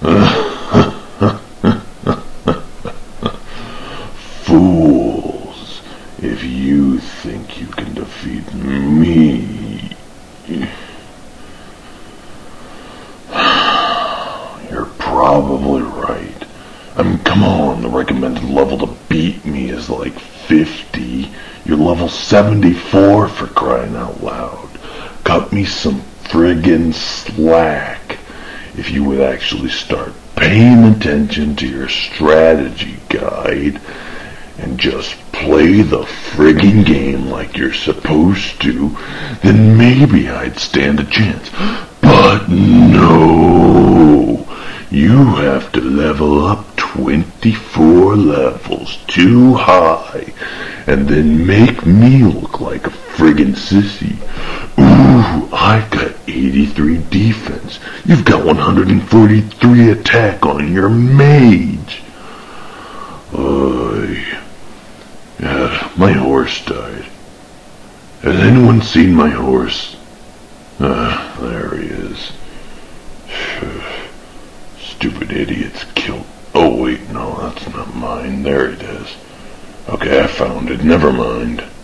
Fools, if you think you can defeat me, you're probably right. I mean, come on, the recommended level to beat me is like 50. You're level 74 for crying out loud. Cut me some friggin' slack if you would actually start paying attention to your strategy guide and just play the friggin' game like you're supposed to, then maybe I'd stand a chance. But no, you have to level up 24 levels too high and then make me look like a friggin' sissy. Ooh, I've got 83 defense. You've got 143 attack on your mage. My horse died. Has anyone seen my horse? There he is. Stupid idiots killed. Oh wait, no, that's not mine. There it is. Okay, I found it. Never mind.